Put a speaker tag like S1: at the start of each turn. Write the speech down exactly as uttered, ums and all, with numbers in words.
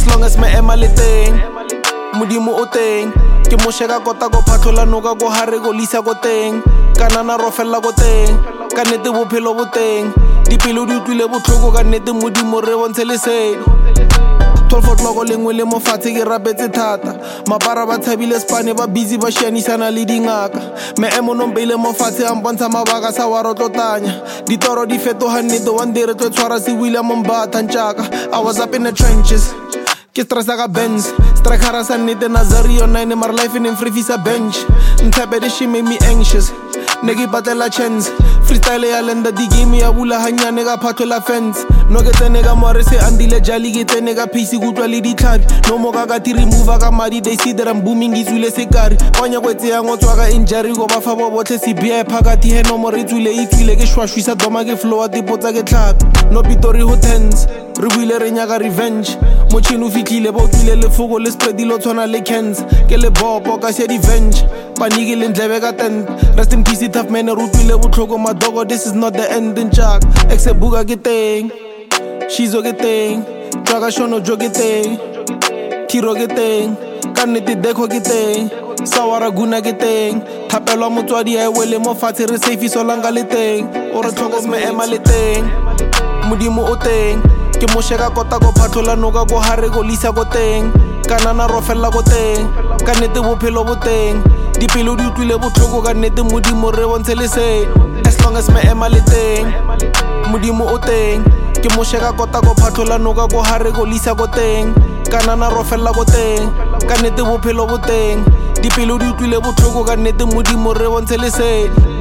S1: as long as me ema le teng modimo o teng ke mo sheka kota go phatlola noka go hare go lisa go teng kanana ro fella go teng ka nete bophelo bo teng dipelo di utlwile botlhoko ka nete modimo re bontshe lesedi twelve o'clock lengwe le mofatshe ke rapetse thata mapara ba tshabile spane ba busy ba shianisana le dingaka me emo nombeile mofatshe a mpontsha mabaka sa wa rotlotanya ditoro di fetoga nnete one day re tlo tshwara se William Mbatha ntšaka I was up in the trenches ke stressa ka Benz strikera sa nnete Nazario nine mar life in free sa bench ntshepe she made me anxious ne ke batlela chance freestyle ya lenda di game ya bula hanyane ka phatlola fence no ke tsene ka more se andile jali ke tsene ka phisi kutlwa le ditlhabi no mo ka ka ti remove ka madi they see that I'm booming izule sekari kwanya kwetse ya ngotswa ka injury go ba fa bo botle C B I phakathi he no more itswile itswile ke shwashwisa doma ke flow tipotsa ke tlhabi no pitori ho tens re buile re nyaka revenge mochino fitlile bo tlile le foko le spreadilo tsona le cans ke le bobo ka se revenge paniki le ndlebe ka tent rest in peace tough man rutlile botlhoko madogo this is not the end in jack exebuka ke teng shizo ke teng tsaka shono jo ke teng tiro ke teng ka nnete dekho ke teng sawara guna ke teng thapelwa motswadi a wele mo fatshe re safe solanga le teng o re tlhoko me ema le teng modimo o teng ke mo sheka kota go phatlola noka go hare go lisa go teng kanana ro fella go teng ka nnete bophelo bo teng dipelo di utlwile botlhoko ka nnete modimo re bontshe lesedi as long as me ema le teng modimo o teng ke mo sheka kota go phatlola noka go hare go lisa go teng kanana ro fella go teng ka nnete bophelo bo teng dipelo di utlwile botlhoko ka nnete modimo re bontshe lesedi